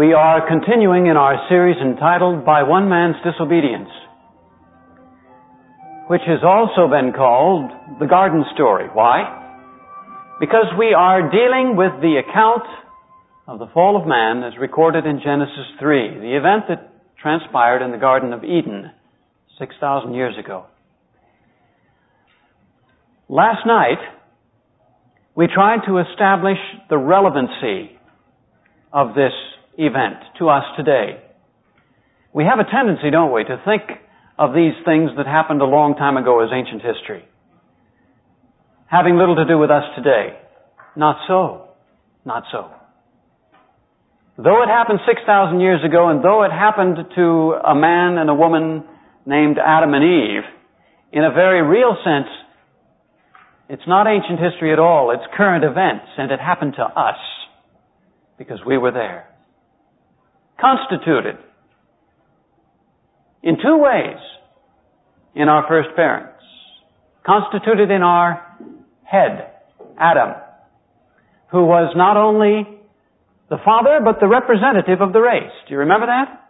We are continuing in our series entitled By One Man's Disobedience, which has also been called the Garden Story. Why? Because we are dealing with the account of the fall of man as recorded in Genesis 3, the event that transpired in the Garden of Eden 6,000 years ago. Last night, we tried to establish the relevancy of this event to us today. We have a tendency, don't we, to think of these things that happened a long time ago as ancient history, having little to do with us today. Not so. Not so. Though it happened 6,000 years ago, and though it happened to a man and a woman named Adam and Eve, in a very real sense, it's not ancient history at all. It's current events, and it happened to us because we were there. Constituted in two ways in our first parents. Constituted in our head, Adam, who was not only the father, but the representative of the race. Do you remember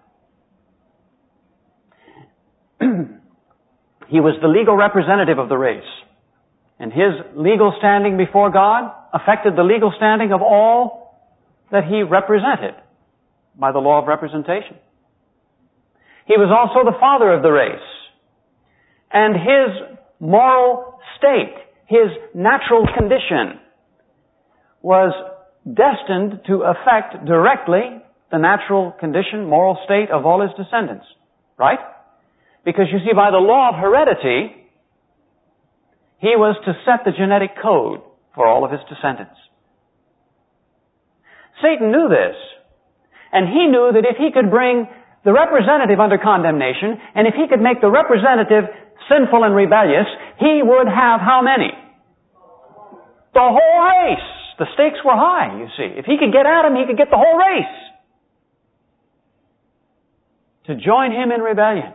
that? He was the legal representative of the race. And his legal standing before God affected the legal standing of all that he represented by the law of representation. He was also the father of the race. And his moral state, his natural condition, was destined to affect directly the natural condition, moral state of all his descendants. Right? Because you see, by the law of heredity, he was to set the genetic code for all of his descendants. Satan knew this. And he knew that if he could bring the representative under condemnation, and if he could make the representative sinful and rebellious, he would have how many? The whole race. The stakes were high, you see. If he could get Adam, he could get the whole race to join him in rebellion.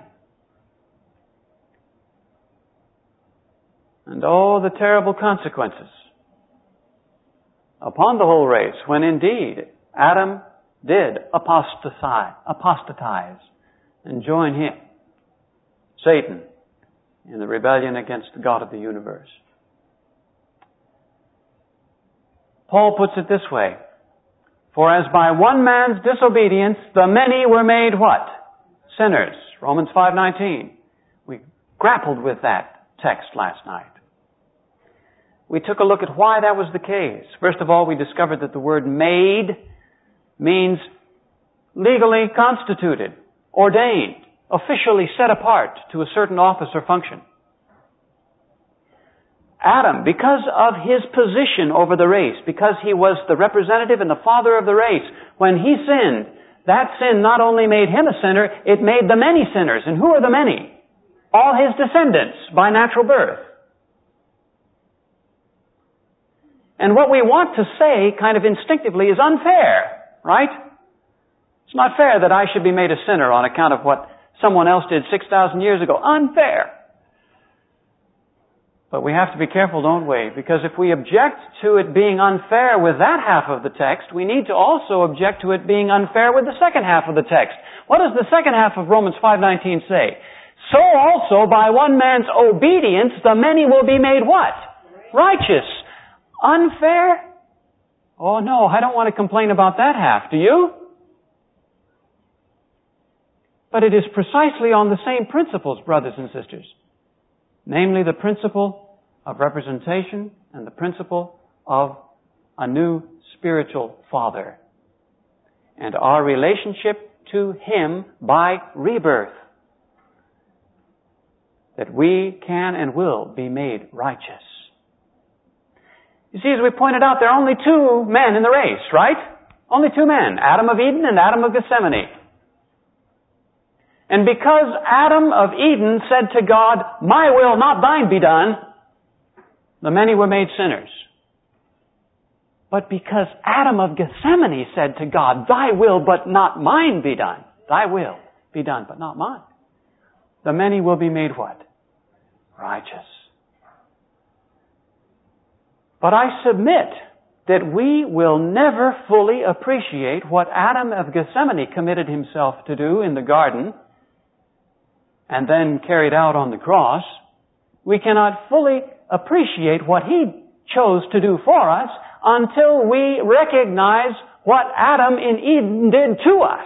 And oh, the terrible consequences upon the whole race when indeed Adam did apostatize and join him, Satan, in the rebellion against the God of the universe. Paul puts it this way, for as by one man's disobedience the many were made what? Sinners. Romans 5:19. We grappled with that text last night. We took a look at why that was the case. First of all, we discovered that the word made means legally constituted, ordained, officially set apart to a certain office or function. Adam, because of his position over the race, because he was the representative and the father of the race, when he sinned, that sin not only made him a sinner, it made the many sinners. And who are the many? All his descendants by natural birth. And what we want to say kind of instinctively is unfair, right? It's not fair that I should be made a sinner on account of what someone else did 6,000 years ago. Unfair. But we have to be careful, don't we? Because if we object to it being unfair with that half of the text, we need to also object to it being unfair with the second half of the text. What does the second half of Romans 5:19 say? So also by one man's obedience the many will be made what? Righteous. Unfair? Oh no, I don't want to complain about that half, do you? But it is precisely on the same principles, brothers and sisters. Namely, the principle of representation and the principle of a new spiritual father. And our relationship to him by rebirth. That we can and will be made righteous. You see, as we pointed out, there are only two men in the race, right? Only two men, Adam of Eden and Adam of Gethsemane. And because Adam of Eden said to God, my will, not thine, be done, the many were made sinners. But because Adam of Gethsemane said to God, thy will, but not mine, be done. Thy will be done, but not mine. The many will be made what? Righteous. But I submit that we will never fully appreciate what Adam of Gethsemane committed himself to do in the garden and then carried out on the cross. We cannot fully appreciate what He chose to do for us until we recognize what Adam in Eden did to us.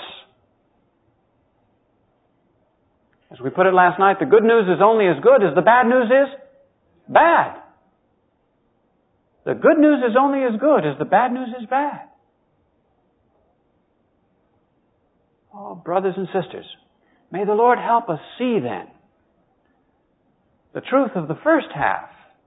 As we put it last night, the good news is only as good as the bad news is bad. The good news is only as good as the bad news is bad. Oh, brothers and sisters, may the Lord help us see then the truth of the first half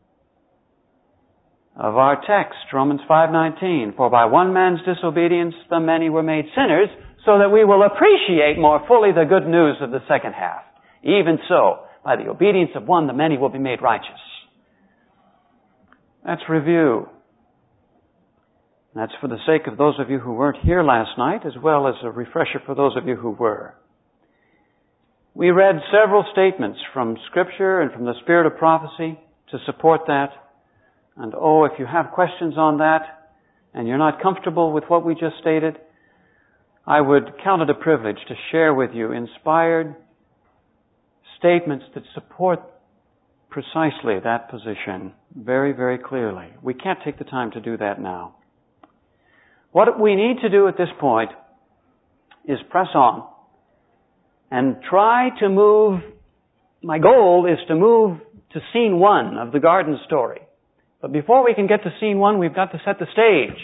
of our text, Romans 5:19. For by one man's disobedience the many were made sinners, so that we will appreciate more fully the good news of the second half. Even so, by the obedience of one, the many will be made righteous. That's review. That's for the sake of those of you who weren't here last night, as well as a refresher for those of you who were. We read several statements from Scripture and from the Spirit of prophecy to support that. And if you have questions on that, and you're not comfortable with what we just stated, I would count it a privilege to share with you inspired statements that support precisely that position very, very clearly. We can't take the time to do that now. What we need to do at this point is press on and try to move. My goal is to move to scene 1 of the garden story. But before we can get to scene 1, we've got to set the stage.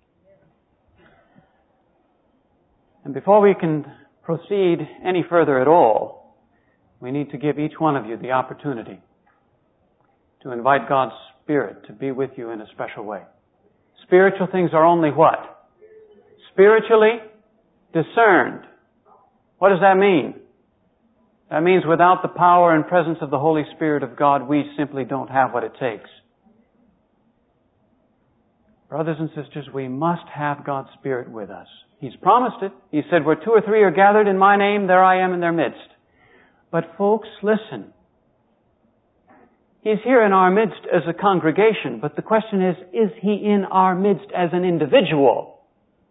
And before we can proceed any further at all, we need to give each one of you the opportunity to invite God's Spirit to be with you in a special way. Spiritual things are only what? Spiritually discerned. What does that mean? That means without the power and presence of the Holy Spirit of God, we simply don't have what it takes. Brothers and sisters, we must have God's Spirit with us. He's promised it. He said, where 2 or 3 are gathered in my name, there I am in their midst. But folks, listen. He's here in our midst as a congregation, but the question is He in our midst as an individual?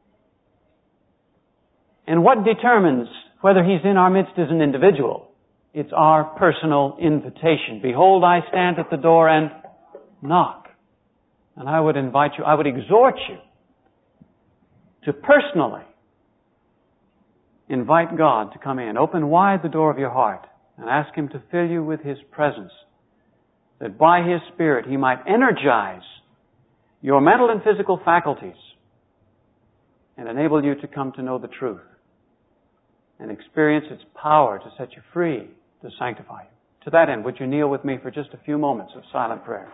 And what determines whether He's in our midst as an individual? It's our personal invitation. Behold, I stand at the door and knock. And I would invite you, I would exhort you to personally invite God to come in. Open wide the door of your heart and ask Him to fill you with His presence, that by His Spirit He might energize your mental and physical faculties and enable you to come to know the truth and experience its power to set you free, to sanctify you. To that end, would you kneel with me for just a few moments of silent prayer?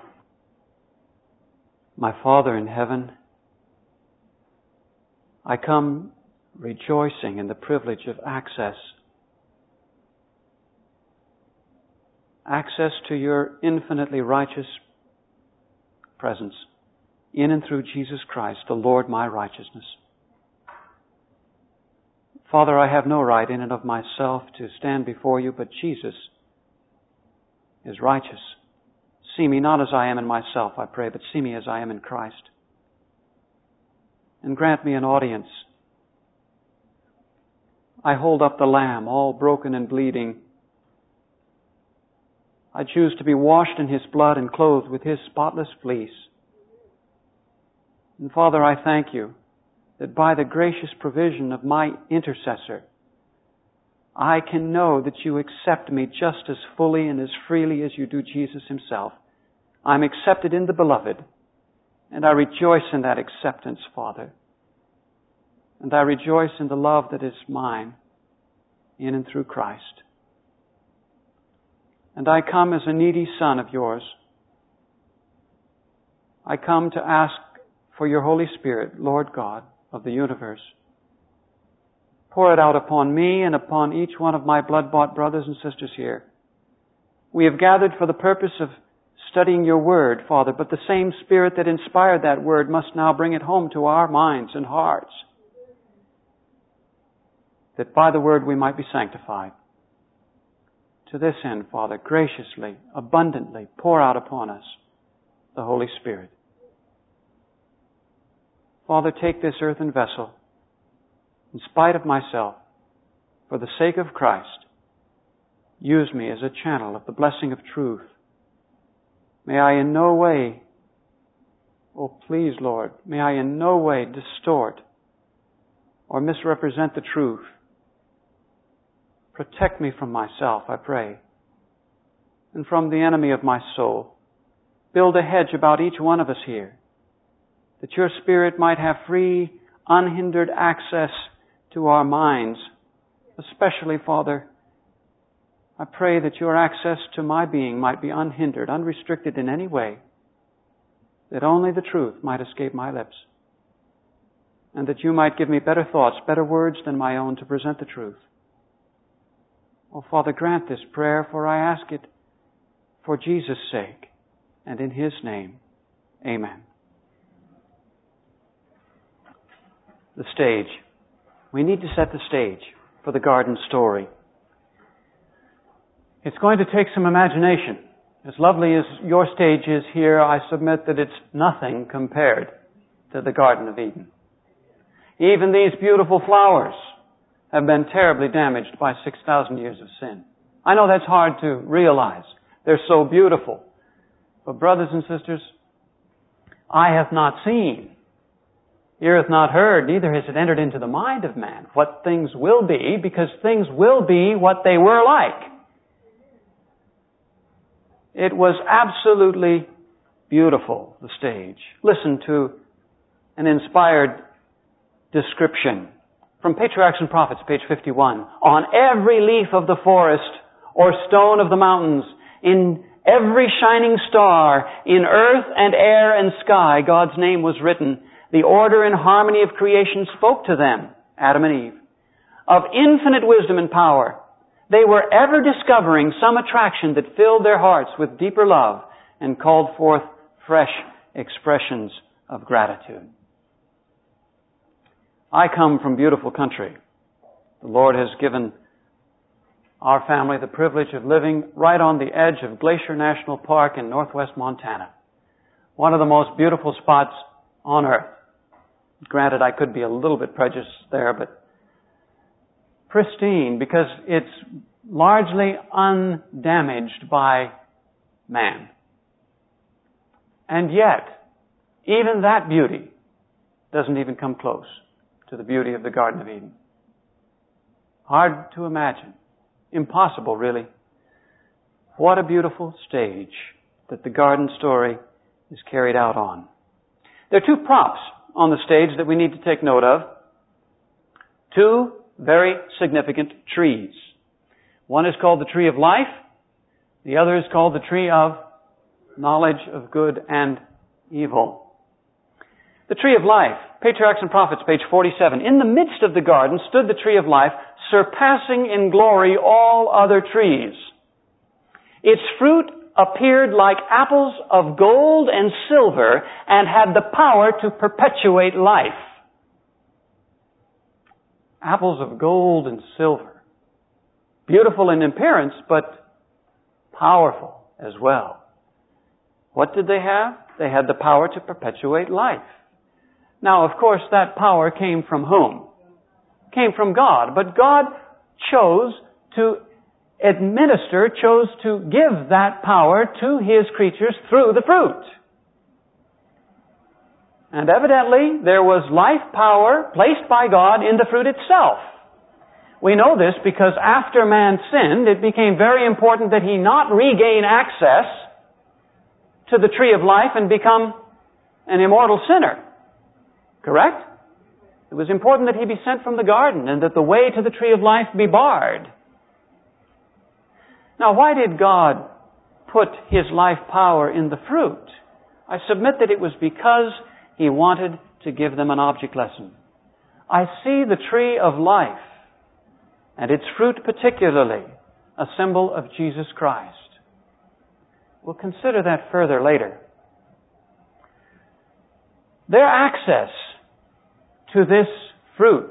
My Father in heaven, I come rejoicing in the privilege of access to your infinitely righteous presence in and through Jesus Christ, the Lord my righteousness. Father, I have no right in and of myself to stand before you, but Jesus is righteous. See me not as I am in myself, I pray, but see me as I am in Christ. And grant me an audience. I hold up the Lamb, all broken and bleeding. I choose to be washed in His blood and clothed with His spotless fleece. And Father, I thank you that by the gracious provision of my intercessor, I can know that you accept me just as fully and as freely as you do Jesus Himself. I'm accepted in the Beloved, and I rejoice in that acceptance, Father. And I rejoice in the love that is mine in and through Christ. And I come as a needy son of yours. I come to ask for your Holy Spirit, Lord God of the universe. Pour it out upon me and upon each one of my blood-bought brothers and sisters here. We have gathered for the purpose of studying your Word, Father, but the same Spirit that inspired that Word must now bring it home to our minds and hearts, that by the Word we might be sanctified. To this end, Father, graciously, abundantly pour out upon us the Holy Spirit. Father, take this earthen vessel, in spite of myself, for the sake of Christ. Use me as a channel of the blessing of truth. May I in no way, oh please, Lord, may I in no way distort or misrepresent the truth. Protect me from myself, I pray, and from the enemy of my soul. Build a hedge about each one of us here, that your Spirit might have free, unhindered access to our minds. Especially, Father, I pray that your access to my being might be unhindered, unrestricted in any way, that only the truth might escape my lips, and that you might give me better thoughts, better words than my own to present the truth. Oh, Father, grant this prayer, for I ask it for Jesus' sake, and in His name. Amen. The stage. We need to set the stage for the garden story. It's going to take some imagination. As lovely as your stage is here, I submit that it's nothing compared to the Garden of Eden. Even these beautiful flowers have been terribly damaged by 6,000 years of sin. I know that's hard to realize. They're so beautiful. But brothers and sisters, eye hath not seen, ear hath not heard, neither has it entered into the mind of man what things will be, because things will be what they were like. It was absolutely beautiful, the stage. Listen to an inspired description from Patriarchs and Prophets, page 51. On every leaf of the forest or stone of the mountains, in every shining star, in earth and air and sky, God's name was written. The order and harmony of creation spoke to them, Adam and Eve, of infinite wisdom and power. They were ever discovering some attraction that filled their hearts with deeper love and called forth fresh expressions of gratitude. I come from beautiful country. The Lord has given our family the privilege of living right on the edge of Glacier National Park in northwest Montana. One of the most beautiful spots on earth. Granted, I could be a little bit prejudiced there, but pristine because it's largely undamaged by man. And yet, even that beauty doesn't even come close to the beauty of the Garden of Eden. Hard to imagine. Impossible, really. What a beautiful stage that the garden story is carried out on. There are two props on the stage that we need to take note of. Two very significant trees. One is called the tree of life. The other is called the tree of knowledge of good and evil. The tree of life, Patriarchs and Prophets, page 47. In the midst of the garden stood the tree of life, surpassing in glory all other trees. Its fruit appeared like apples of gold and silver and had the power to perpetuate life. Apples of gold and silver. Beautiful in appearance, but powerful as well. What did they have? They had the power to perpetuate life. Now, of course, that power came from whom? Came from God. But God chose to chose to give that power to His creatures through the fruit. And evidently, there was life power placed by God in the fruit itself. We know this because after man sinned, it became very important that he not regain access to the tree of life and become an immortal sinner. Correct? It was important that he be sent from the garden and that the way to the tree of life be barred. Now, why did God put His life power in the fruit? I submit that it was because He wanted to give them an object lesson. I see the tree of life, and its fruit particularly, a symbol of Jesus Christ. We'll consider that further later. Their access to this fruit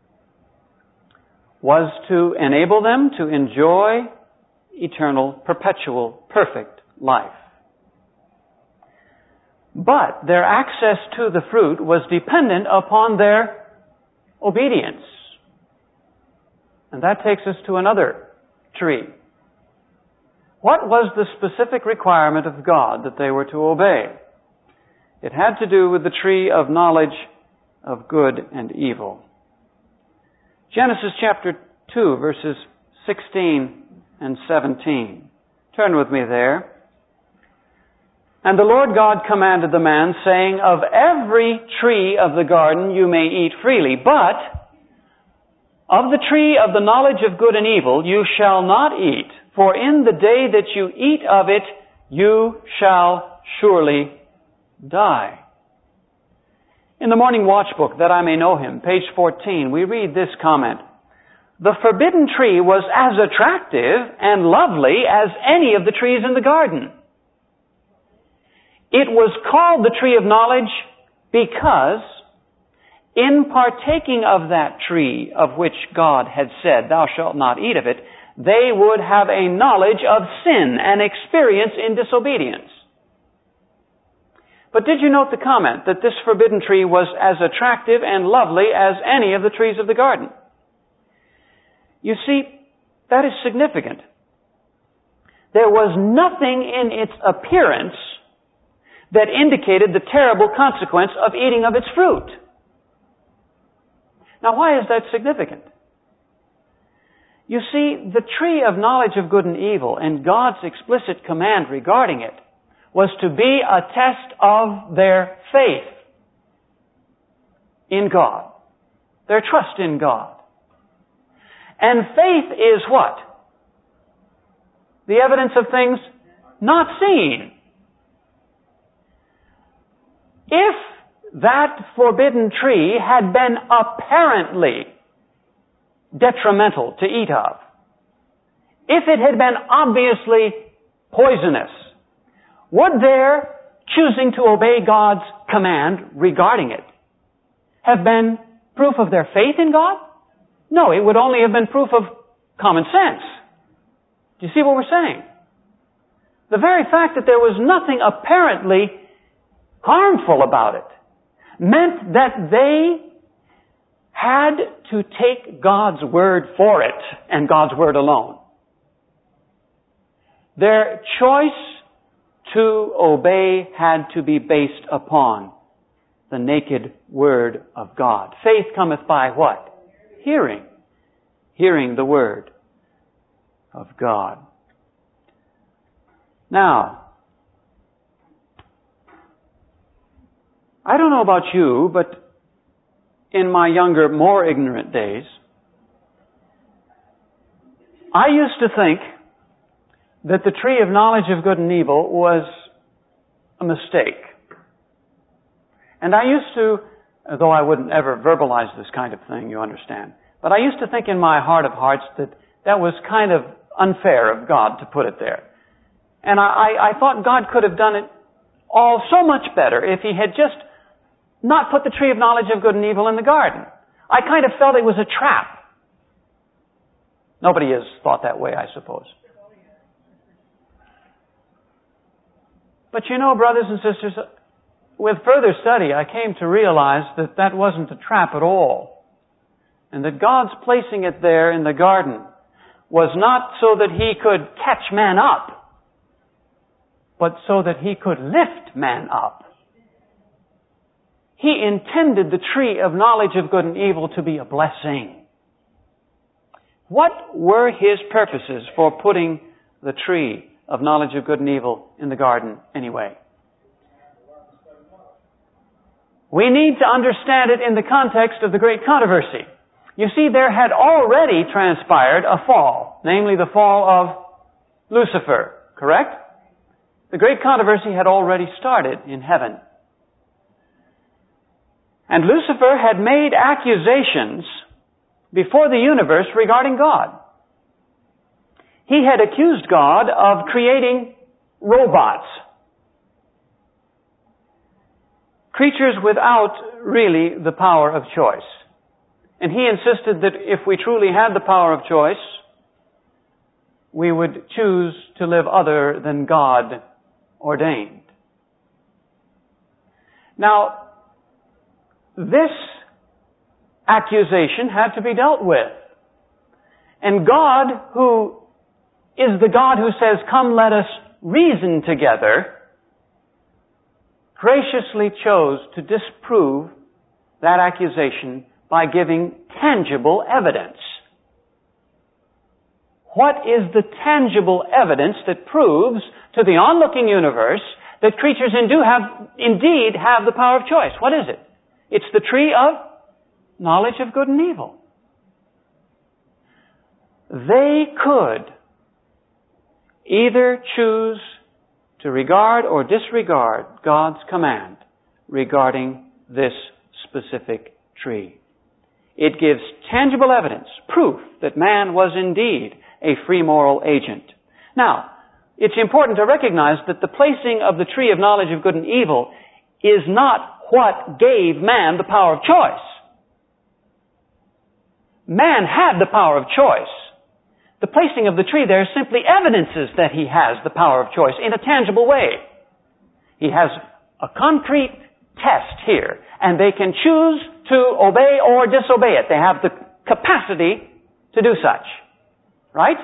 was to enable them to enjoy eternal, perpetual, perfect life. But their access to the fruit was dependent upon their obedience. And that takes us to another tree. What was the specific requirement of God that they were to obey? It had to do with the tree of knowledge of good and evil. Genesis chapter 2, verses 16 and 17. Turn with me there. And the Lord God commanded the man, saying, Of every tree of the garden you may eat freely, but of the tree of the knowledge of good and evil you shall not eat, for in the day that you eat of it you shall surely die. In the Morning Watch book, That I May Know Him, page 14, we read this comment. The forbidden tree was as attractive and lovely as any of the trees in the garden. It was called the tree of knowledge because in partaking of that tree of which God had said, Thou shalt not eat of it, they would have a knowledge of sin and experience in disobedience. But did you note the comment that this forbidden tree was as attractive and lovely as any of the trees of the garden? You see, that is significant. There was nothing in its appearance that indicated the terrible consequence of eating of its fruit. Now, why is that significant? You see, the tree of knowledge of good and evil and God's explicit command regarding it was to be a test of their faith in God, their trust in God. And faith is what? The evidence of things not seen. If that forbidden tree had been apparently detrimental to eat of, if it had been obviously poisonous, would their choosing to obey God's command regarding it have been proof of their faith in God? No, it would only have been proof of common sense. Do you see what we're saying? The very fact that there was nothing apparently harmful about it meant that they had to take God's word for it and God's word alone. Their choice to obey had to be based upon the naked word of God. Faith cometh by what? Hearing. Hearing the word of God. Now, I don't know about you, but in my younger, more ignorant days, I used to think that the tree of knowledge of good and evil was a mistake. And I used to, though I wouldn't ever verbalize this kind of thing, you understand, but I used to think in my heart of hearts that that was kind of unfair of God to put it there. And I thought God could have done it all so much better if He had just not put the tree of knowledge of good and evil in the garden. I kind of felt it was a trap. Nobody has thought that way, I suppose. But you know, brothers and sisters, with further study, I came to realize that that wasn't a trap at all. And that God's placing it there in the garden was not so that He could catch man up, but so that He could lift man up. He intended the tree of knowledge of good and evil to be a blessing. What were His purposes for putting the tree of knowledge of good and evil in the garden anyway? We need to understand it in the context of the great controversy. You see, there had already transpired a fall, namely the fall of Lucifer, correct? The great controversy had already started in heaven. And Lucifer had made accusations before the universe regarding God. He had accused God of creating robots, creatures without really the power of choice. And he insisted that if we truly had the power of choice, we would choose to live other than God ordained. Now, this accusation had to be dealt with. And God, who is the God who says, "Come, let us reason together," graciously chose to disprove that accusation by giving tangible evidence. What is the tangible evidence that proves to the onlooking universe that creatures indeed have the power of choice? What is it? It's the tree of knowledge of good and evil. They could either choose to regard or disregard God's command regarding this specific tree. It gives tangible evidence, proof that man was indeed a free moral agent. Now, it's important to recognize that the placing of the tree of knowledge of good and evil is not what gave man the power of choice. Man had the power of choice. The placing of the tree there simply evidences that he has the power of choice in a tangible way. He has a concrete test here, and they can choose to obey or disobey it. They have the capacity to do such. Right?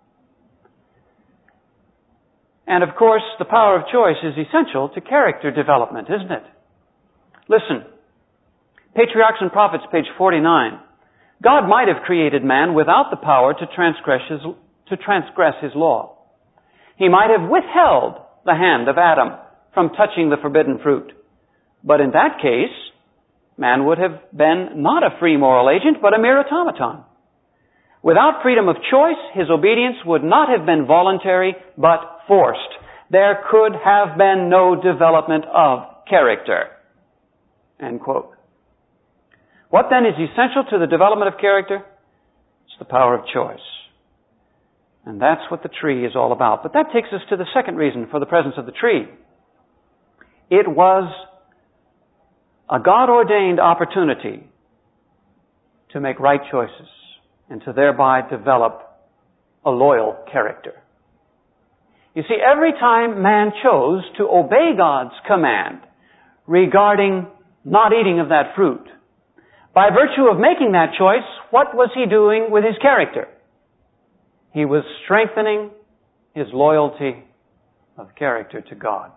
And of course, the power of choice is essential to character development, isn't it? Listen. Patriarchs and Prophets, page 49. God might have created man without the power to transgress his law. He might have withheld the hand of Adam from touching the forbidden fruit. But in that case, man would have been not a free moral agent, but a mere automaton. Without freedom of choice, his obedience would not have been voluntary, but forced. There could have been no development of character. End quote. What then is essential to the development of character? It's the power of choice. And that's what the tree is all about. But that takes us to the second reason for the presence of the tree. It was a God-ordained opportunity to make right choices and to thereby develop a loyal character. You see, every time man chose to obey God's command regarding not eating of that fruit, by virtue of making that choice, what was he doing with his character? He was strengthening his loyalty of character to God.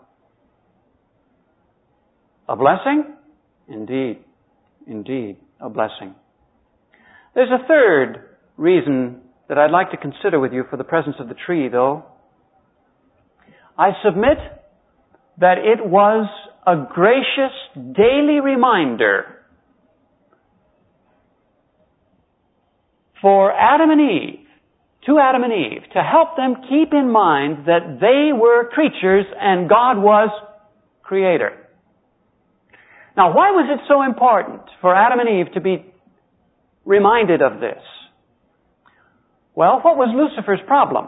A blessing? Indeed. Indeed, a blessing. There's a third reason that I'd like to consider with you for the presence of the tree, though. I submit that it was a gracious daily reminder for Adam and Eve, to help them keep in mind that they were creatures and God was creator. Now, why was it so important for Adam and Eve to be reminded of this? Well, what was Lucifer's problem?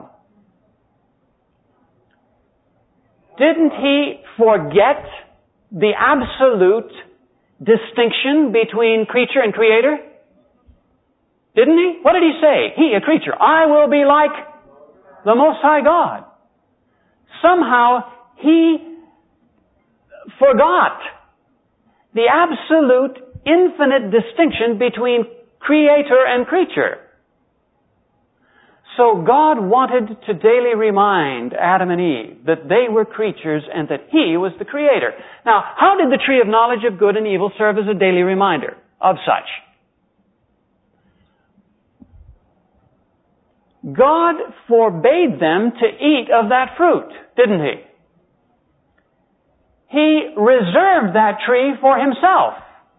Didn't he forget the absolute distinction between creature and creator? Didn't he? What did he say? He, a creature, I will be like the Most High God. Somehow he forgot the absolute infinite distinction between creator and creature. So God wanted to daily remind Adam and Eve that they were creatures and that He was the Creator. Now, how did the tree of knowledge of good and evil serve as a daily reminder of such? God forbade them to eat of that fruit, didn't He? He reserved that tree for Himself.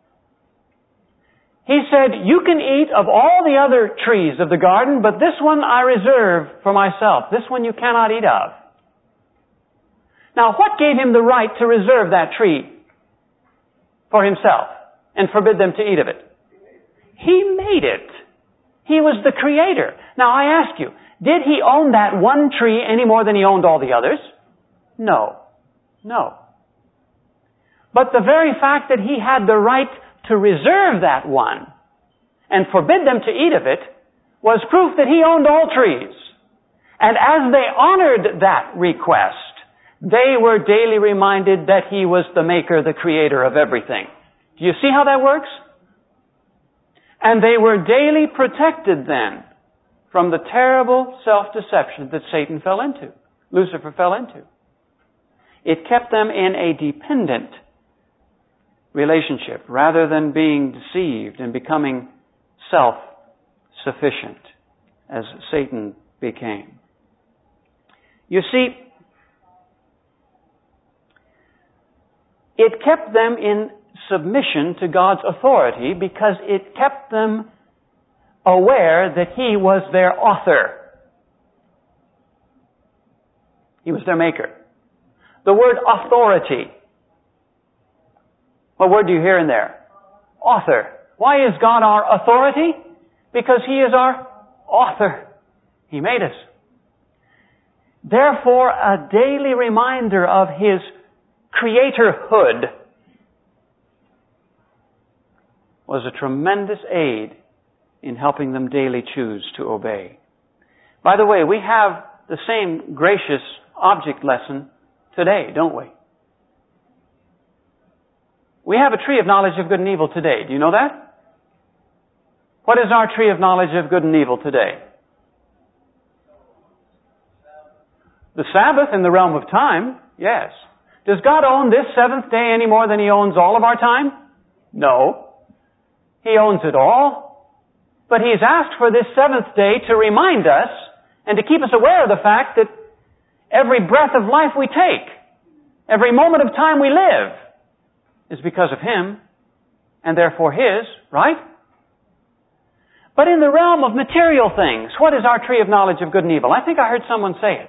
He said, you can eat of all the other trees of the garden, but this one I reserve for myself. This one you cannot eat of. Now, what gave Him the right to reserve that tree for Himself and forbid them to eat of it? He made it. He was the Creator. Now, I ask you, did He own that one tree any more than He owned all the others? No. No. But the very fact that He had the right to reserve that one and forbid them to eat of it was proof that He owned all trees. And as they honored that request, They were daily reminded that He was the maker, the creator of everything. Do you see how that works? And they were daily protected then from the terrible self-deception that Satan fell into, Lucifer fell into. It kept them in a dependent relationship rather than being deceived and becoming self-sufficient as Satan became. You see, it kept them in submission to God's authority because it kept them aware that He was their author. He was their maker. The word authority. What word do you hear in there? Author. Why is God our authority? Because He is our author. He made us. Therefore, a daily reminder of His creatorhood was a tremendous aid in helping them daily choose to obey. By the way, we have the same gracious object lesson today, don't we? We have a tree of knowledge of good and evil today. Do you know that? What is our tree of knowledge of good and evil today? The Sabbath in the realm of time, yes. Does God own this seventh day any more than He owns all of our time? No. He owns it all. But He's asked for this seventh day to remind us and to keep us aware of the fact that every breath of life we take, every moment of time we live, is because of Him and therefore His, right? But in the realm of material things, what is our tree of knowledge of good and evil? I think I heard someone say it.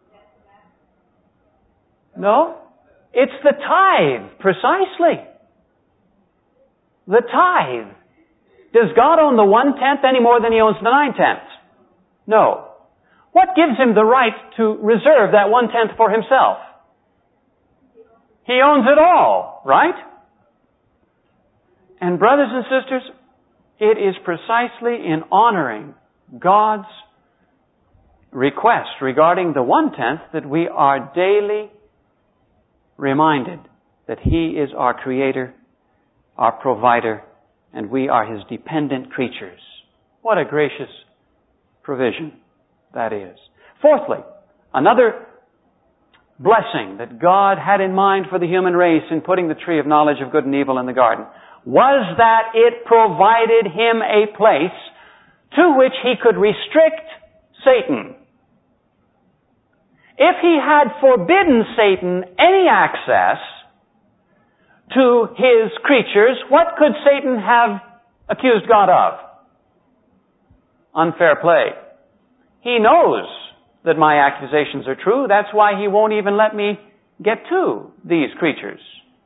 No? It's the tithe, precisely. The tithe. Does God own the 1/10 any more than He owns the 9/10? No. What gives Him the right to reserve that 1/10 for Himself? He owns it all, right? And brothers and sisters, it is precisely in honoring God's request regarding the 1/10 that we are daily reminded that He is our Creator, our provider, and we are His dependent creatures. What a gracious provision that is. Fourthly, another blessing that God had in mind for the human race in putting the tree of knowledge of good and evil in the garden was that it provided Him a place to which He could restrict Satan. If He had forbidden Satan any access to His creatures, what could Satan have accused God of? Unfair play. He knows that my accusations are true. That's why He won't even let me get to these creatures.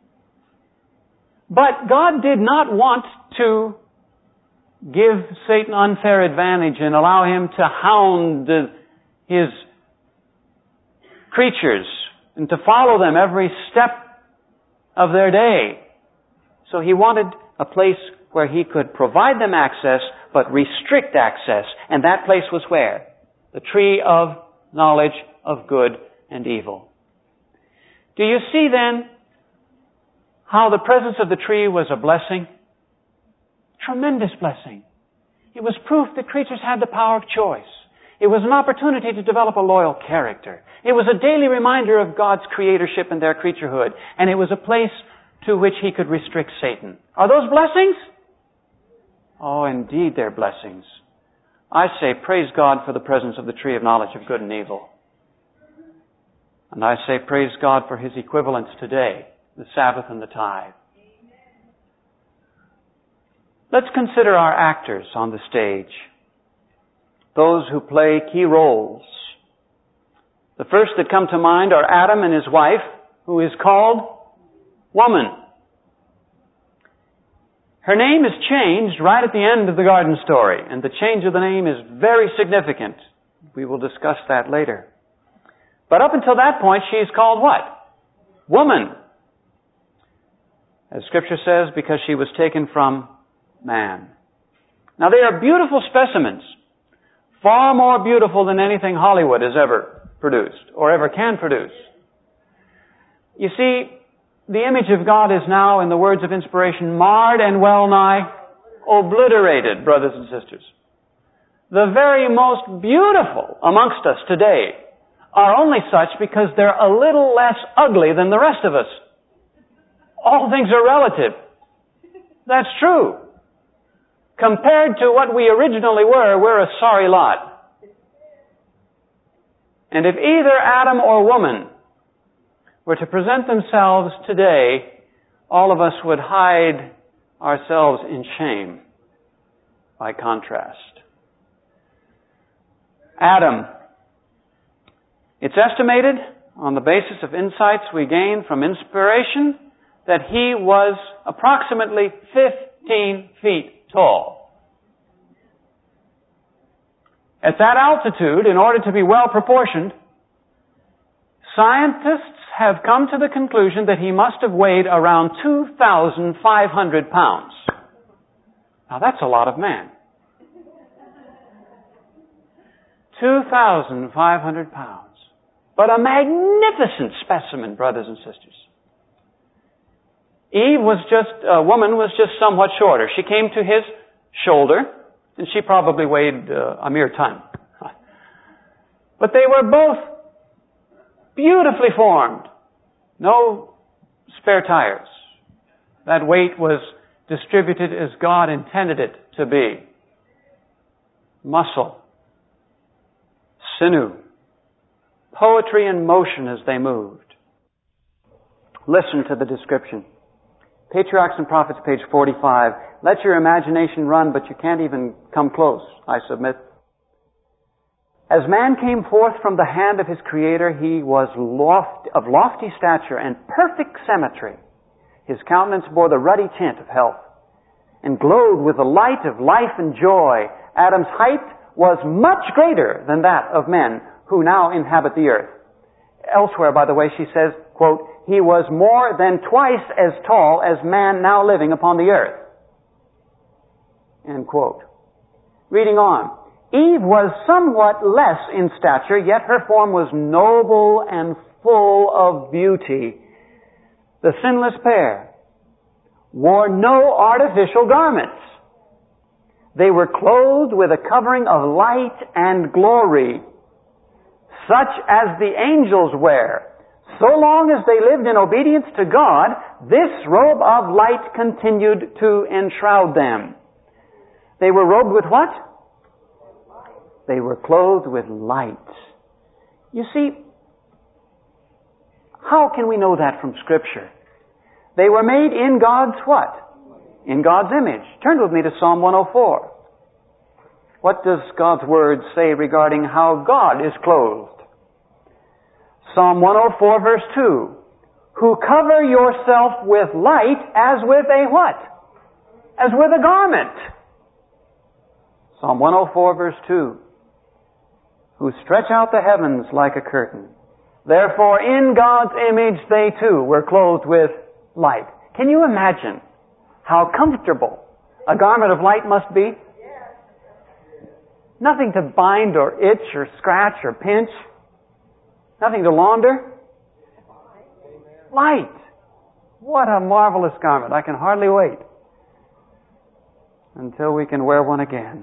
But God did not want to give Satan unfair advantage and allow him to hound His creatures and to follow them every step of their day. So He wanted a place where He could provide them access, but restrict access. And that place was where? The tree of knowledge of good and evil. Do you see then how the presence of the tree was a blessing? Tremendous blessing. It was proof that creatures had the power of choice. It was an opportunity to develop a loyal character. It was a daily reminder of God's creatorship and their creaturehood. And it was a place to which He could restrict Satan. Are those blessings? Oh, indeed they're blessings. I say, praise God for the presence of the tree of knowledge of good and evil. And I say, praise God for His equivalents today, the Sabbath and the tithe. Let's consider our actors on the stage. Those who play key roles. The first that come to mind are Adam and his wife, who is called woman. Her name is changed right at the end of the garden story, and the change of the name is very significant. We will discuss that later. But up until that point, she is called what? Woman. As Scripture says, because she was taken from man. Now they are beautiful specimens. Far more beautiful than anything Hollywood has ever produced or ever can produce. You see, the image of God is now, in the words of inspiration, marred and well nigh obliterated, brothers and sisters. The very most beautiful amongst us today are only such because they're a little less ugly than the rest of us. All things are relative. That's true. Compared to what we originally were, we're a sorry lot. And if either Adam or woman were to present themselves today, all of us would hide ourselves in shame by contrast. Adam. It's estimated, on the basis of insights we gain from inspiration, that he was approximately 15 feet tall. At that altitude, in order to be well proportioned, scientists have come to the conclusion that he must have weighed around 2,500 pounds. Now that's a lot of man. 2,500 pounds. But a magnificent specimen, brothers and sisters. Eve woman was just somewhat shorter. She came to his shoulder, and she probably weighed a mere ton. But they were both beautifully formed. No spare tires. That weight was distributed as God intended it to be. Muscle. Sinew. Poetry in motion as they moved. Listen to the description. Patriarchs and Prophets, page 45. Let your imagination run, but you can't even come close, I submit. As man came forth from the hand of his Creator, he was of lofty stature and perfect symmetry. His countenance bore the ruddy tint of health and glowed with the light of life and joy. Adam's height was much greater than that of men who now inhabit the earth. Elsewhere, by the way, she says, quote, he was more than twice as tall as man now living upon the earth. End quote. Reading on. Eve was somewhat less in stature, yet her form was noble and full of beauty. The sinless pair wore no artificial garments. They were clothed with a covering of light and glory, such as the angels wear. So long as they lived in obedience to God, this robe of light continued to enshroud them. They were robed with what? They were clothed with light. You see, how can we know that from Scripture? They were made in God's what? In God's image. Turn with me to Psalm 104. What does God's Word say regarding how God is clothed? Psalm 104 verse 2. Who cover yourself with light as with a what? As with a garment. Psalm 104 verse 2. Who stretch out the heavens like a curtain. Therefore in God's image they too were clothed with light. Can you imagine how comfortable a garment of light must be? Nothing to bind or itch or scratch or pinch. Nothing to launder. Light. What a marvelous garment. I can hardly wait until we can wear one again.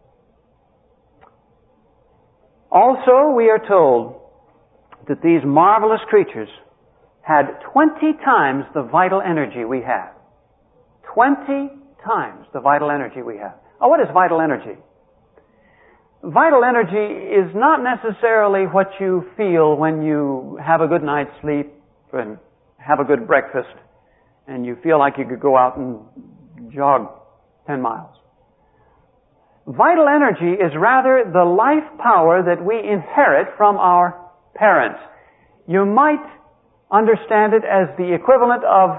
Also, we are told that these marvelous creatures had 20 times the vital energy we have. 20 times the vital energy we have. Oh, what is vital energy? Vital energy is not necessarily what you feel when you have a good night's sleep and have a good breakfast and you feel like you could go out and jog 10 miles. Vital energy is rather the life power that we inherit from our parents. You might understand it as the equivalent of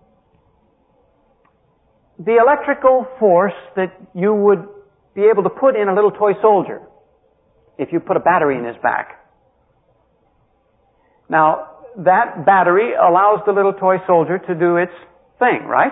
the electrical force that you would be able to put in a little toy soldier if you put a battery in his back. Now, that battery allows the little toy soldier to do its thing, right?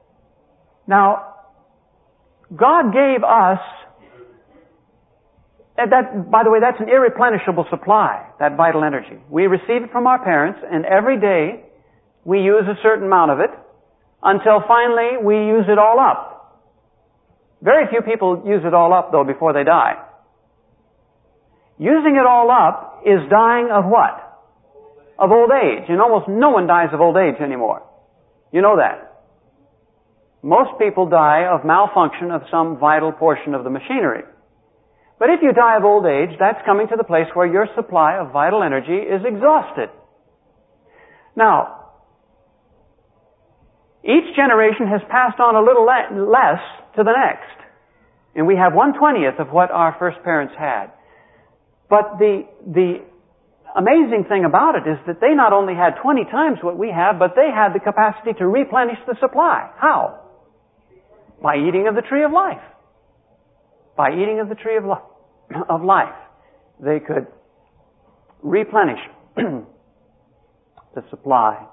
Now, God gave us By the way, that's an irreplenishable supply, that vital energy. We receive it from our parents, and every day we use a certain amount of it until finally we use it all up. Very few people use it all up, though, before they die. Using it all up is dying of what? Of old age. And almost no one dies of old age anymore. You know that. Most people die of malfunction of some vital portion of the machinery. But if you die of old age, that's coming to the place where your supply of vital energy is exhausted. Now, each generation has passed on a little less to the next. And we have 1/20th of what our first parents had. But the amazing thing about it is that they not only had 20 times what we have, but they had the capacity to replenish the supply. How? By eating of the tree of life. By eating of the tree of life, they could replenish the supply.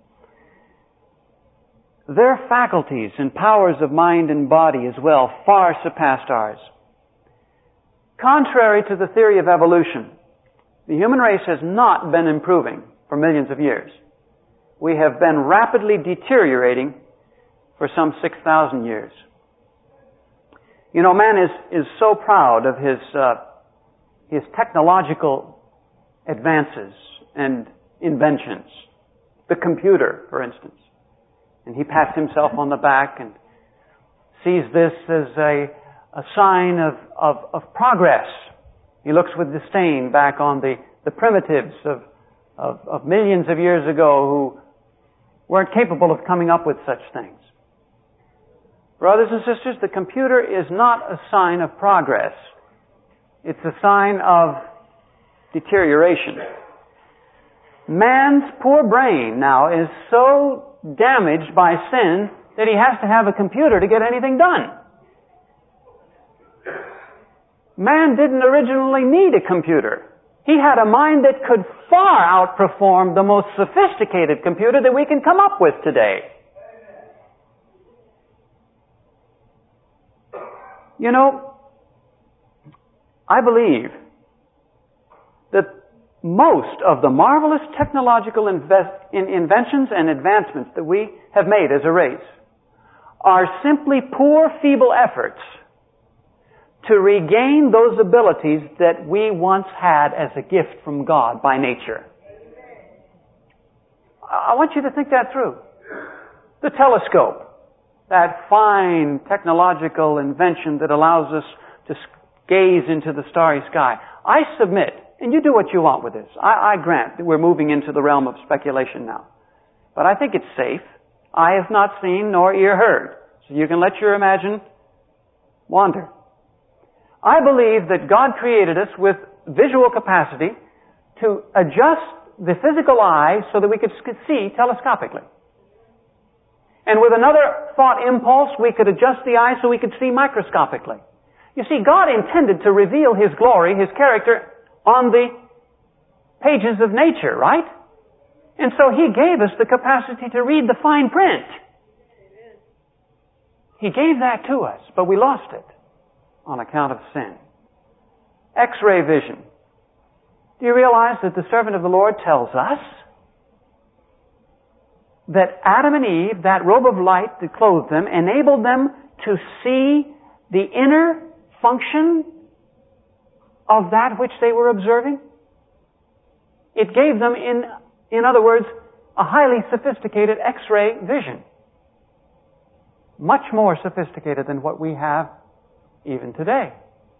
Their faculties and powers of mind and body as well far surpassed ours. Contrary to the theory of evolution, the human race has not been improving for millions of years. We have been rapidly deteriorating for some 6,000 years. You know, man is so proud of his technological advances and inventions. The computer, for instance. And he pats himself on the back and sees this as a sign of progress. He looks with disdain back on the primitives of millions of years ago who weren't capable of coming up with such things. Brothers and sisters, the computer is not a sign of progress. It's a sign of deterioration. Man's poor brain now is so damaged by sin that he has to have a computer to get anything done. Man didn't originally need a computer. He had a mind that could far outperform the most sophisticated computer that we can come up with today. You know, I believe that most of the marvelous technological inventions and advancements that we have made as a race are simply poor, feeble efforts to regain those abilities that we once had as a gift from God by nature. I want you to think that through. The telescope, that fine technological invention that allows us to gaze into the starry sky. I submit, and you do what you want with this. I grant that we're moving into the realm of speculation now. But I think it's safe. Eye have not seen, nor ear heard. So you can let your imagination wander. I believe that God created us with visual capacity to adjust the physical eye so that we could see telescopically. And with another thought impulse, we could adjust the eye so we could see microscopically. You see, God intended to reveal His glory, His character, on the pages of nature, right? And so He gave us the capacity to read the fine print. He gave that to us, but we lost it on account of sin. X-ray vision. Do you realize that the servant of the Lord tells us that Adam and Eve, that robe of light that clothed them, enabled them to see the inner function of that which they were observing? It gave them, in other words, a highly sophisticated X-ray vision. Much more sophisticated than what we have even today.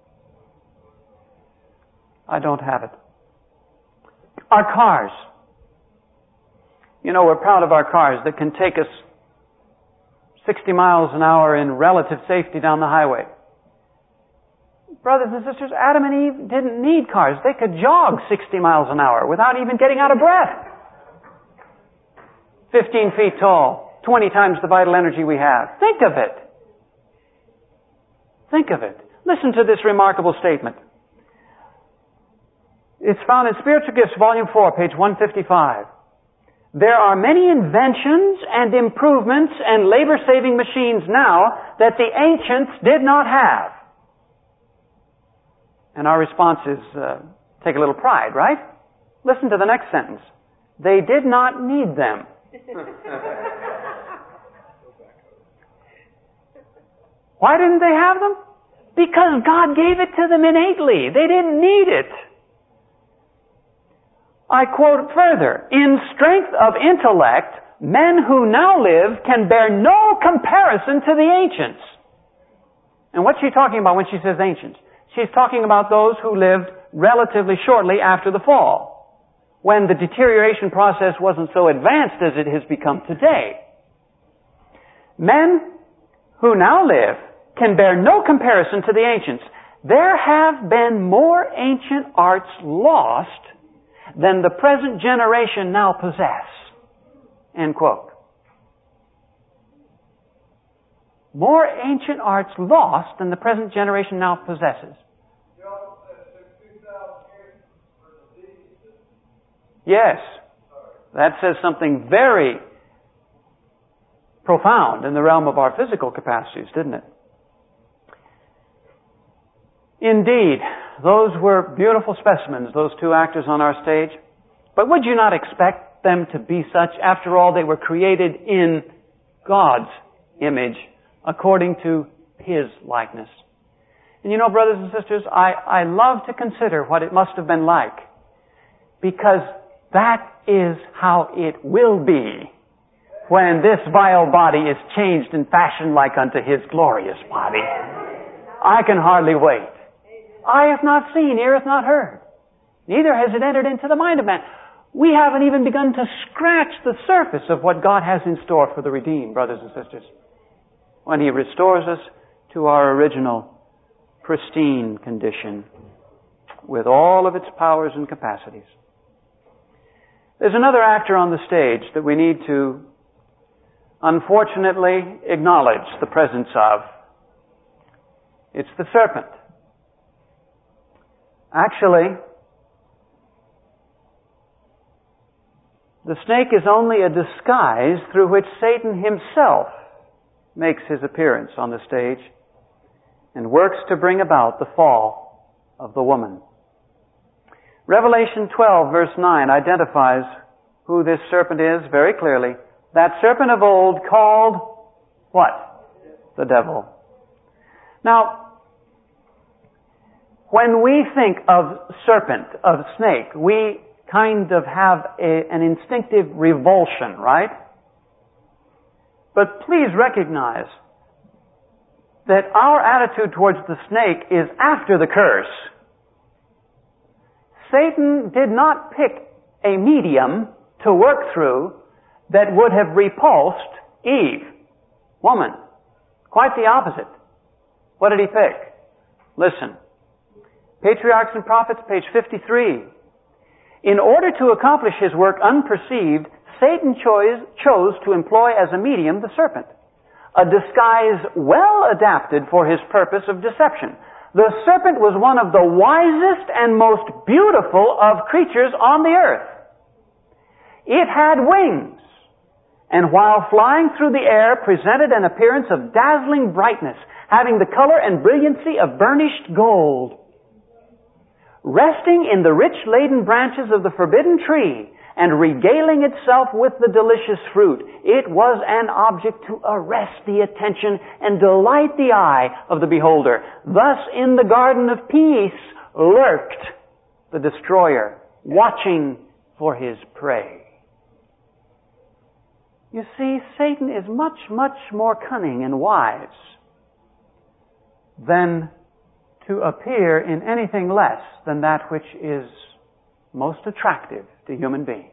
I don't have it. Our cars. You know, we're proud of our cars that can take us 60 miles an hour in relative safety down the highway. Brothers and sisters, Adam and Eve didn't need cars. They could jog 60 miles an hour without even getting out of breath. 15 feet tall, 20 times the vital energy we have. Think of it. Think of it. Listen to this remarkable statement. It's found in Spiritual Gifts, Volume 4, page 155. There are many inventions and improvements and labor-saving machines now that the ancients did not have. And our response is, take a little pride, right? Listen to the next sentence. They did not need them. Why didn't they have them? Because God gave it to them innately. They didn't need it. I quote further, in strength of intellect, men who now live can bear no comparison to the ancients. And what's she talking about when she says ancients? She's talking about those who lived relatively shortly after the fall, when the deterioration process wasn't so advanced as it has become today. Men who now live can bear no comparison to the ancients. There have been more ancient arts lost than the present generation now possess. End quote. More ancient arts lost than the present generation now possesses. Yes. That says something very profound in the realm of our physical capacities, didn't it? Indeed, those were beautiful specimens, those two actors on our stage. But would you not expect them to be such? After all, they were created in God's image, according to His likeness. And you know, brothers and sisters, I love to consider what it must have been like, because that is how it will be when this vile body is changed and fashioned like unto His glorious body. I can hardly wait. Eye hath not seen, ear hath not heard. Neither has it entered into the mind of man. We haven't even begun to scratch the surface of what God has in store for the redeemed, brothers and sisters, when He restores us to our original pristine condition with all of its powers and capacities. There's another actor on the stage that we need to, unfortunately, acknowledge the presence of. It's the serpent. Actually, the snake is only a disguise through which Satan himself makes his appearance on the stage and works to bring about the fall of the woman. Revelation 12, verse 9, identifies who this serpent is very clearly. That serpent of old called what? The devil. Now, when we think of serpent, of snake, we kind of have an instinctive revulsion, right? But please recognize that our attitude towards the snake is after the curse. Satan did not pick a medium to work through that would have repulsed Eve, woman. Quite the opposite. What did he pick? Listen. Patriarchs and Prophets, page 53. In order to accomplish his work unperceived, Satan chose to employ as a medium the serpent, a disguise well adapted for his purpose of deception. The serpent was one of the wisest and most beautiful of creatures on the earth. It had wings, and while flying through the air presented an appearance of dazzling brightness, having the color and brilliancy of burnished gold. Resting in the rich-laden branches of the forbidden tree and regaling itself with the delicious fruit, it was an object to arrest the attention and delight the eye of the beholder. Thus, in the garden of peace lurked the destroyer, watching for his prey. You see, Satan is much, much more cunning and wise than to appear in anything less than that which is most attractive to human beings.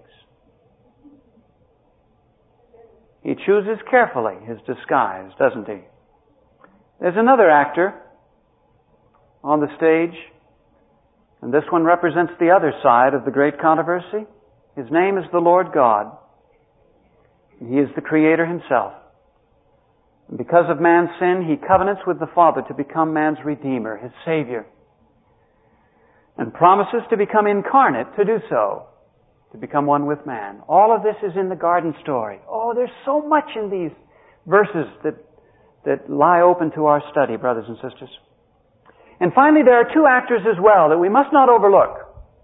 He chooses carefully his disguise, doesn't he? There's another actor on the stage, and this one represents the other side of the great controversy. His name is the Lord God. He is the Creator Himself. And because of man's sin, He covenants with the Father to become man's Redeemer, His Savior, and promises to become incarnate to do so, to become one with man. All of this is in the garden story. Oh, there's so much in these verses that lie open to our study, brothers and sisters. And finally, there are two actors as well that we must not overlook.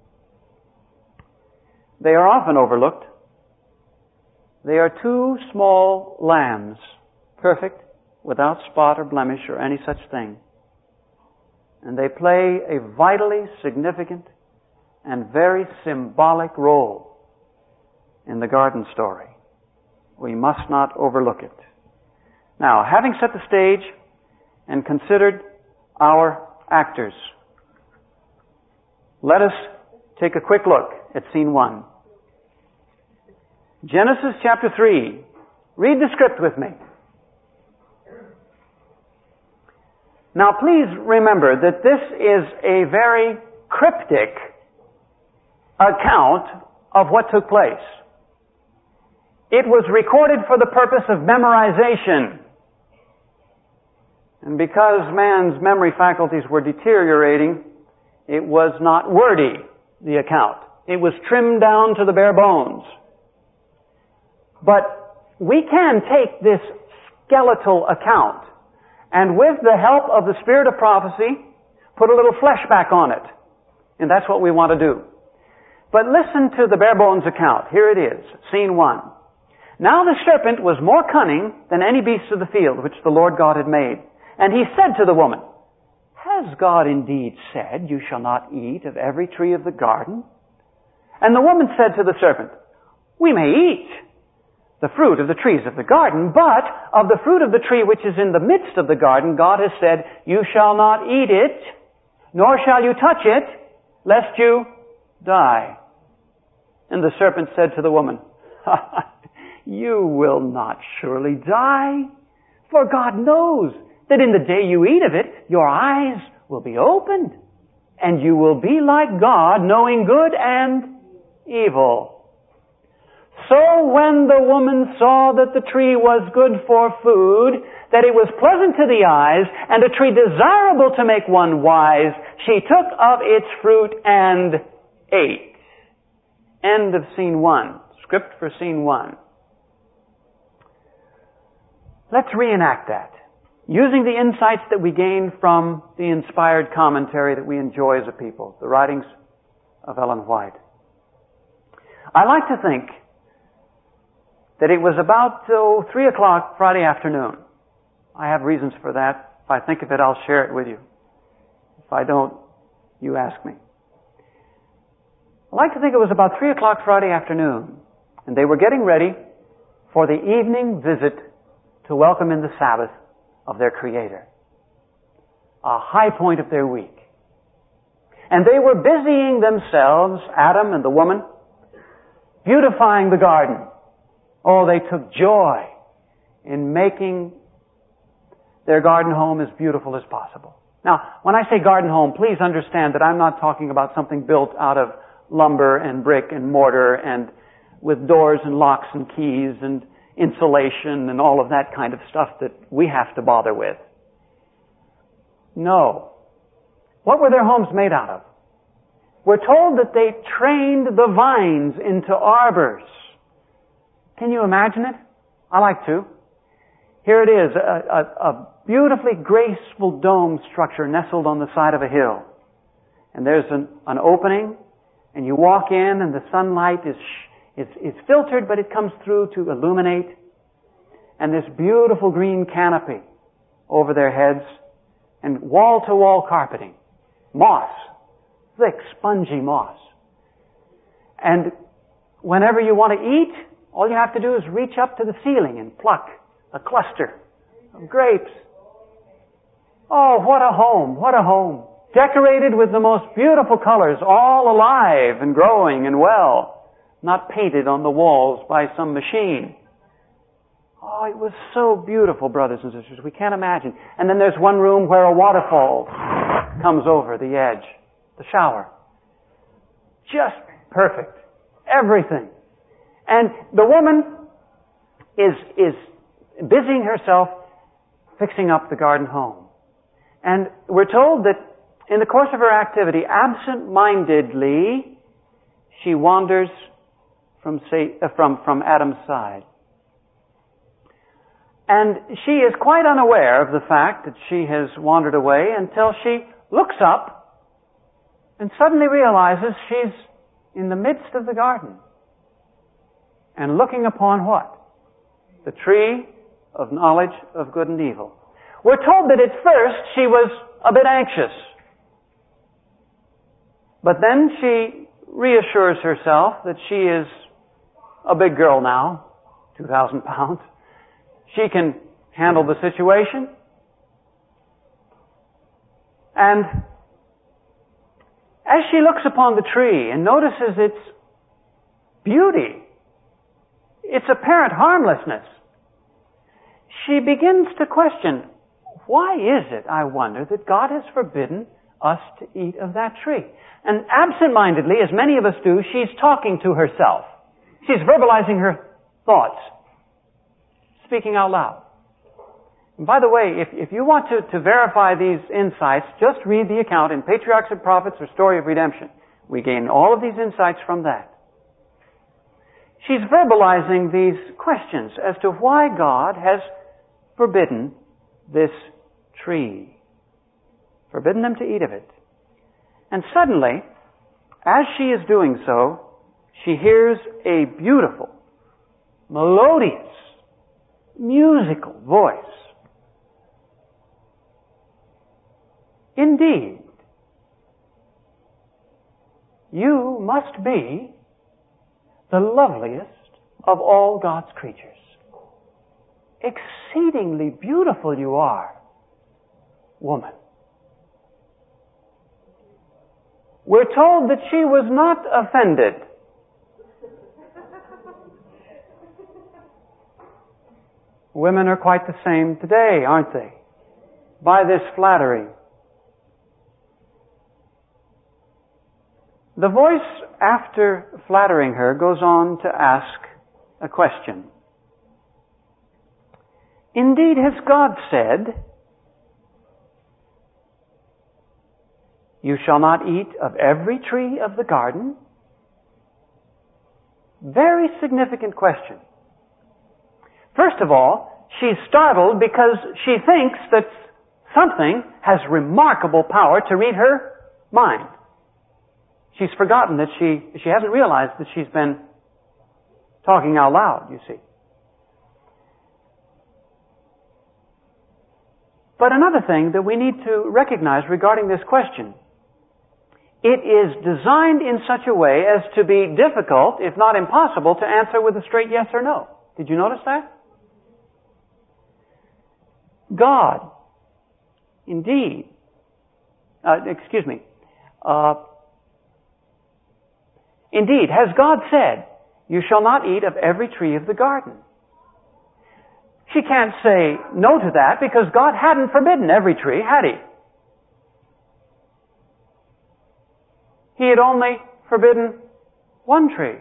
They are often overlooked. They are two small lambs, perfect, without spot or blemish or any such thing. And they play a vitally significant and very symbolic role in the garden story. We must not overlook it. Now, having set the stage and considered our actors, let us take a quick look at scene 1. Genesis chapter 3. Read the script with me. Now please remember that this is a very cryptic account of what took place. It was recorded for the purpose of memorization. And because man's memory faculties were deteriorating, it was not wordy, the account. It was trimmed down to the bare bones. But we can take this skeletal account and with the help of the spirit of prophecy, put a little flesh back on it. And that's what we want to do. But listen to the bare bones account. Here it is, scene 1. Now the serpent was more cunning than any beast of the field which the Lord God had made. And he said to the woman, Has God indeed said, You shall not eat of every tree of the garden? And the woman said to the serpent, We may eat the fruit of the trees of the garden, but of the fruit of the tree which is in the midst of the garden, God has said, You shall not eat it, nor shall you touch it, lest you die. And the serpent said to the woman, You will not surely die, for God knows that in the day you eat of it, your eyes will be opened, and you will be like God, knowing good and evil. So when the woman saw that the tree was good for food, that it was pleasant to the eyes, and a tree desirable to make one wise, she took of its fruit and ate. End of scene 1. Script for scene 1. Let's reenact that, using the insights that we gain from the inspired commentary that we enjoy as a people, the writings of Ellen White. I like to think that it was about 3 o'clock Friday afternoon. I have reasons for that. If I think of it, I'll share it with you. If I don't, you ask me. I like to think it was about 3 o'clock Friday afternoon, and they were getting ready for the evening visit to welcome in the Sabbath of their Creator. A high point of their week. And they were busying themselves, Adam and the woman, beautifying the garden. Oh, they took joy in making their garden home as beautiful as possible. Now, when I say garden home, please understand that I'm not talking about something built out of lumber and brick and mortar and with doors and locks and keys and insulation and all of that kind of stuff that we have to bother with. No. What were their homes made out of? We're told that they trained the vines into arbors. Can you imagine it? I like to. Here it is, a beautifully graceful dome structure nestled on the side of a hill. And there's an opening, and you walk in, and the sunlight is filtered, but it comes through to illuminate. And this beautiful green canopy over their heads, and wall-to-wall carpeting. Moss. Thick, spongy moss. And whenever you want to eat, all you have to do is reach up to the ceiling and pluck a cluster of grapes. Oh, what a home, what a home. Decorated with the most beautiful colors, all alive and growing and well, not painted on the walls by some machine. Oh, it was so beautiful, brothers and sisters, we can't imagine. And then there's one room where a waterfall comes over the edge, the shower. Just perfect. Everything. And the woman is busying herself fixing up the garden home. And we're told that in the course of her activity, absent-mindedly, she wanders from Adam's side. And she is quite unaware of the fact that she has wandered away until she looks up and suddenly realizes she's in the midst of the garden and looking upon what? The tree of knowledge of good and evil. We're told that at first she was a bit anxious. But then she reassures herself that she is a big girl now, 2,000 pounds. She can handle the situation. And as she looks upon the tree and notices its beauty, its apparent harmlessness, she begins to question, why is it, I wonder, that God has forbidden us to eat of that tree? And absent-mindedly, as many of us do, she's talking to herself. She's verbalizing her thoughts, speaking out loud. And by the way, if you want to verify these insights, just read the account in Patriarchs and Prophets or Story of Redemption. We gain all of these insights from that. She's verbalizing these questions as to why God has forbidden this tree. Forbidden them to eat of it. And suddenly, as she is doing so, she hears a beautiful, melodious, musical voice. Indeed, you must be the loveliest of all God's creatures. Exceedingly beautiful you are, woman. We're told that she was not offended. Women are quite the same today, aren't they? By this flattery. The voice, after flattering her, goes on to ask a question. Indeed, has God said, you shall not eat of every tree of the garden? Very significant question. First of all, she's startled because she thinks that something has remarkable power to read her mind. She's forgotten that she hasn't realized that she's been talking out loud, you see. But another thing that we need to recognize regarding this question, it is designed in such a way as to be difficult, if not impossible, to answer with a straight yes or no. Did you notice that? God, indeed, indeed, has God said, you shall not eat of every tree of the garden? She can't say no to that because God hadn't forbidden every tree, had He? He had only forbidden one tree.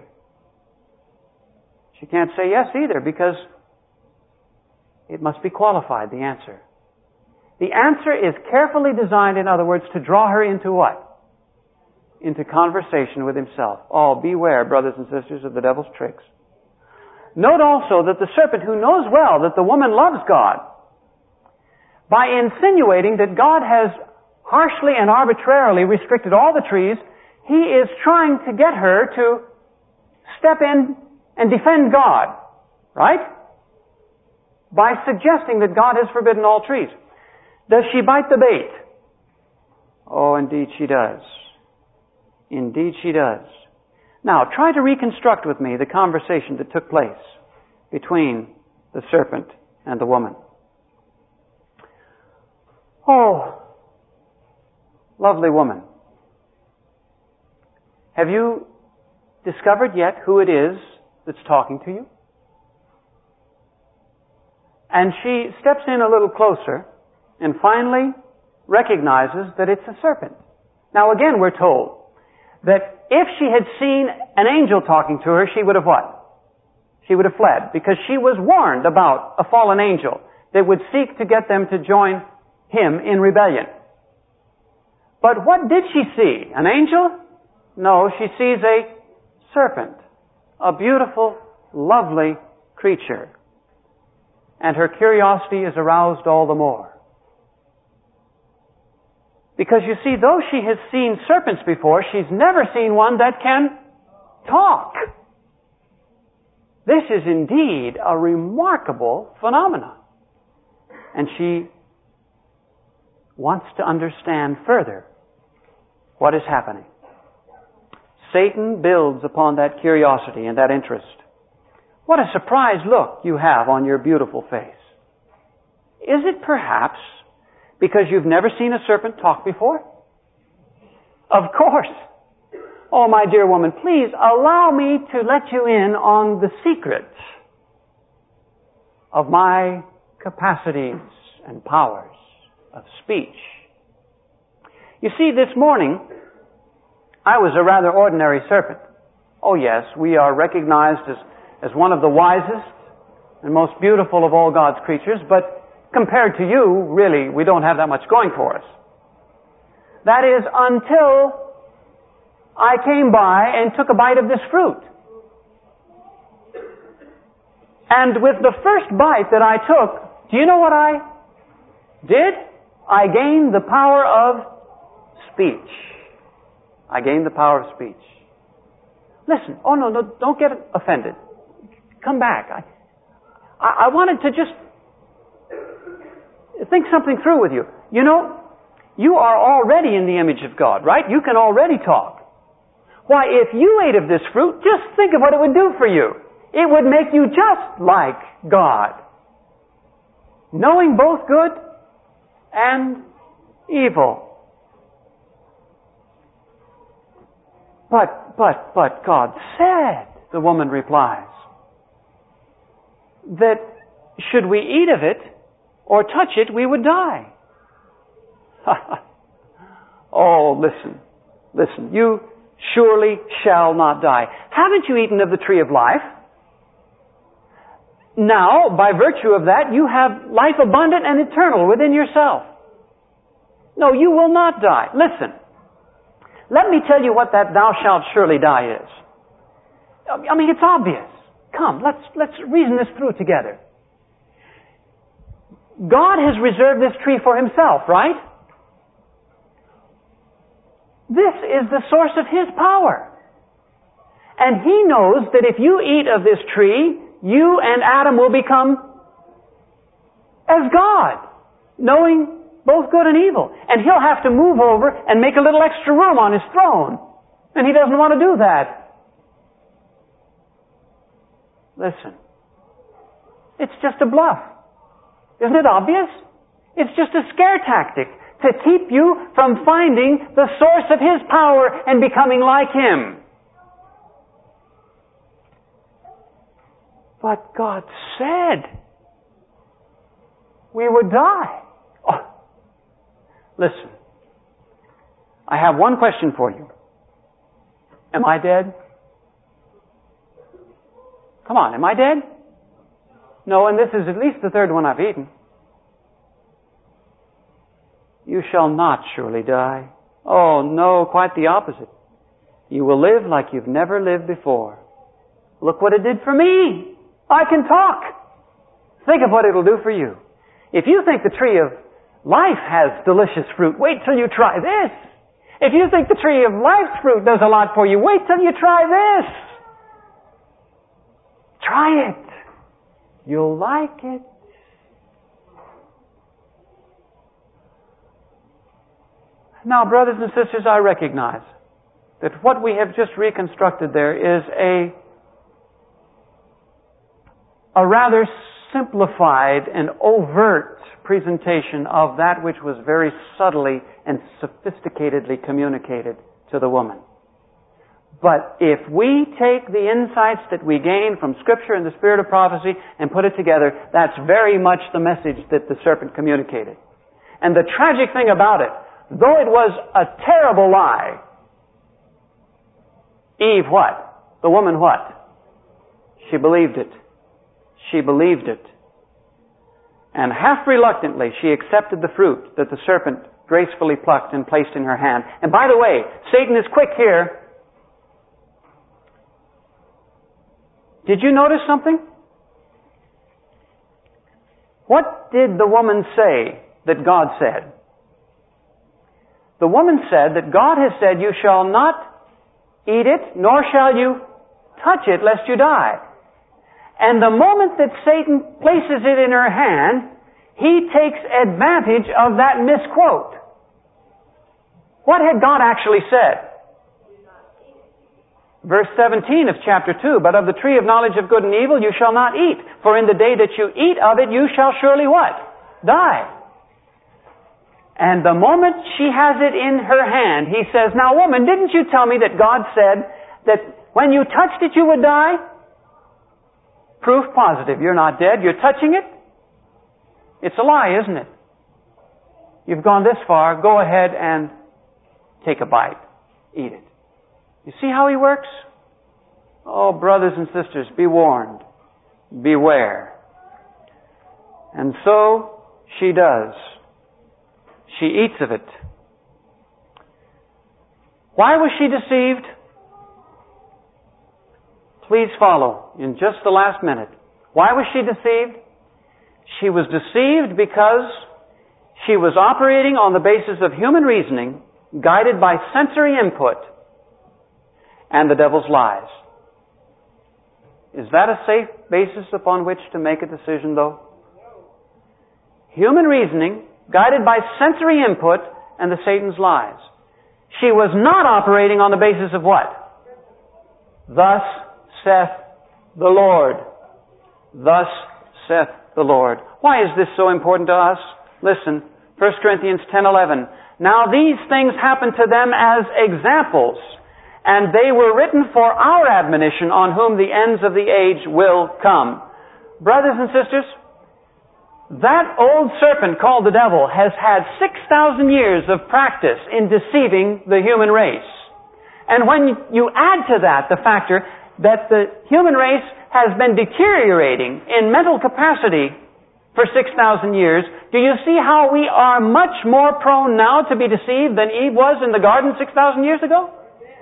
She can't say yes either because it must be qualified, the answer. The answer is carefully designed, in other words, to draw her into what? Into conversation with himself. Oh, beware, brothers and sisters, of the devil's tricks. Note also that the serpent, who knows well that the woman loves God, by insinuating that God has harshly and arbitrarily restricted all the trees, he is trying to get her to step in and defend God. Right? By suggesting that God has forbidden all trees. Does she bite the bait? Oh, indeed she does. Indeed she does. Now, try to reconstruct with me the conversation that took place between the serpent and the woman. Oh, lovely woman. Have you discovered yet who it is that's talking to you? And she steps in a little closer and finally recognizes that it's a serpent. Now again, we're told that if she had seen an angel talking to her, she would have what? She would have fled, because she was warned about a fallen angel that would seek to get them to join him in rebellion. But what did she see? An angel? No, she sees a serpent. A beautiful, lovely creature. And her curiosity is aroused all the more. Because you see, though she has seen serpents before, she's never seen one that can talk. This is indeed a remarkable phenomenon. And she wants to understand further what is happening. Satan builds upon that curiosity and that interest. What a surprised look you have on your beautiful face. Is it perhaps because you've never seen a serpent talk before? Of course. Oh, my dear woman, please allow me to let you in on the secret of my capacities and powers of speech. You see, this morning, I was a rather ordinary serpent. Oh yes, we are recognized as one of the wisest and most beautiful of all God's creatures, but compared to you, really, we don't have that much going for us. That is, until I came by and took a bite of this fruit. And with the first bite that I took, do you know what I did? I gained the power of speech. I gained the power of speech. Listen, oh no, don't get offended. Come back. I wanted to just think something through with you. You know, you are already in the image of God, right? You can already talk. Why, if you ate of this fruit, just think of what it would do for you. It would make you just like God, knowing both good and evil. But God said, the woman replies, that should we eat of it or touch it, we would die. Oh, listen, you surely shall not die. Haven't you eaten of the tree of life? Now, by virtue of that, you have life abundant and eternal within yourself. No, you will not die. Listen, let me tell you what that thou shalt surely die is. I mean, it's obvious. Come, let's reason this through together. God has reserved this tree for Himself, right? This is the source of His power. And He knows that if you eat of this tree, you and Adam will become as God, knowing both good and evil. And He'll have to move over and make a little extra room on His throne. And He doesn't want to do that. Listen, it's just a bluff. Isn't it obvious? It's just a scare tactic to keep you from finding the source of His power and becoming like Him. But God said we would die. Oh. Listen, I have one question for you. Am I dead? Come on, am I dead? No, and this is at least the third one I've eaten. You shall not surely die. Oh no, quite the opposite. You will live like you've never lived before. Look what it did for me. I can talk. Think of what it'll do for you. If you think the tree of life has delicious fruit, wait till you try this. If you think the tree of life's fruit does a lot for you, wait till you try this. Try it. You'll like it. Now, brothers and sisters, I recognize that what we have just reconstructed there is a rather simplified and overt presentation of that which was very subtly and sophisticatedly communicated to the woman. But if we take the insights that we gain from Scripture and the spirit of prophecy and put it together, that's very much the message that the serpent communicated. And the tragic thing about it, though it was a terrible lie, Eve what? The woman what? She believed it. She believed it. And half reluctantly, she accepted the fruit that the serpent gracefully plucked and placed in her hand. And by the way, Satan is quick here. Did you notice something? What did the woman say that God said? The woman said that God has said, you shall not eat it, nor shall you touch it, lest you die. And the moment that Satan places it in her hand, he takes advantage of that misquote. What had God actually said? Verse 17 of chapter 2, but of the tree of knowledge of good and evil you shall not eat, for in the day that you eat of it you shall surely what? Die. And the moment she has it in her hand, he says, now woman, didn't you tell me that God said that when you touched it you would die? Proof positive. You're not dead. You're touching it. It's a lie, isn't it? You've gone this far. Go ahead and take a bite. Eat it. You see how he works? Oh, brothers and sisters, be warned. Beware. And so she does. She eats of it. Why was she deceived? Please follow in just the last minute. Why was she deceived? She was deceived because she was operating on the basis of human reasoning, guided by sensory input, and the devil's lies. Is that a safe basis upon which to make a decision, though? Human reasoning, guided by sensory input, and the Satan's lies. She was not operating on the basis of what? Thus saith the Lord. Thus saith the Lord. Why is this so important to us? Listen, 1 Corinthians 10:11. Now these things happened to them as examples, and they were written for our admonition, on whom the ends of the age will come. Brothers and sisters, that old serpent called the devil has had 6,000 years of practice in deceiving the human race. And when you add to that the factor that the human race has been deteriorating in mental capacity for 6,000 years, do you see how we are much more prone now to be deceived than Eve was in the garden 6,000 years ago?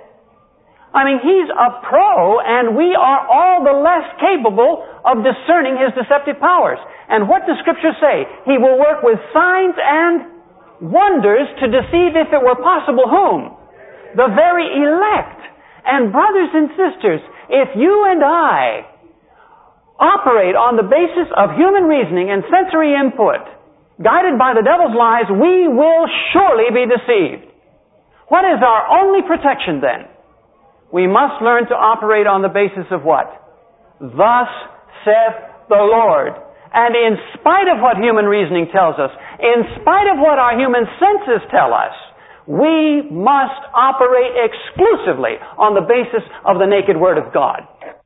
I mean, he's a pro, and we are all the less capable of discerning his deceptive powers. And what does Scripture say? He will work with signs and wonders to deceive, if it were possible, whom? The very elect. And brothers and sisters, if you and I operate on the basis of human reasoning and sensory input, guided by the devil's lies, we will surely be deceived. What is our only protection then? We must learn to operate on the basis of what? Thus saith the Lord. And in spite of what human reasoning tells us, in spite of what our human senses tell us, we must operate exclusively on the basis of the naked Word of God.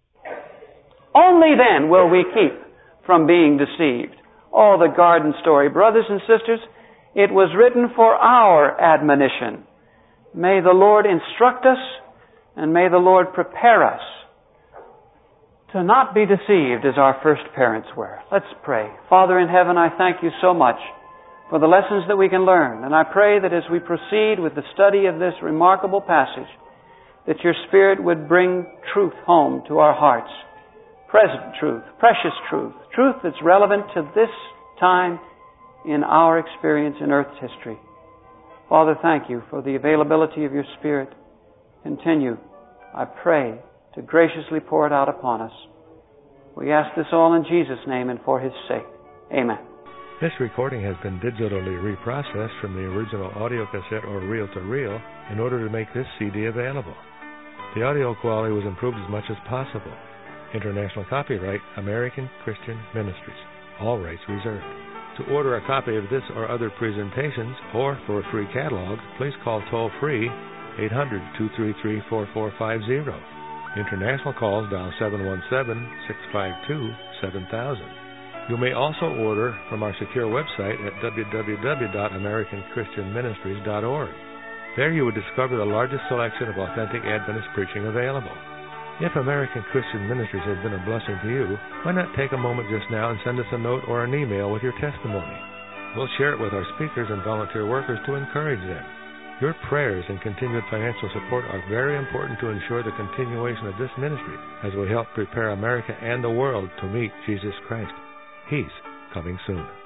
Only then will we keep from being deceived. Oh, the garden story. Brothers and sisters, it was written for our admonition. May the Lord instruct us, and may the Lord prepare us to not be deceived as our first parents were. Let's pray. Father in heaven, I thank you so much for the lessons that we can learn. And I pray that as we proceed with the study of this remarkable passage, that your Spirit would bring truth home to our hearts. Present truth, precious truth, truth that's relevant to this time in our experience in Earth's history. Father, thank you for the availability of your Spirit. Continue, I pray, to graciously pour it out upon us. We ask this all in Jesus' name and for His sake. Amen. This recording has been digitally reprocessed from the original audio cassette or reel-to-reel in order to make this CD available. The audio quality was improved as much as possible. International copyright, American Christian Ministries. All rights reserved. To order a copy of this or other presentations, or for a free catalog, please call toll-free 800-233-4450. International calls dial 717-652-7000. You may also order from our secure website at www.americanchristianministries.org. There you would discover the largest selection of authentic Adventist preaching available. If American Christian Ministries has been a blessing to you, why not take a moment just now and send us a note or an email with your testimony? We'll share it with our speakers and volunteer workers to encourage them. Your prayers and continued financial support are very important to ensure the continuation of this ministry as we help prepare America and the world to meet Jesus Christ. He's coming soon.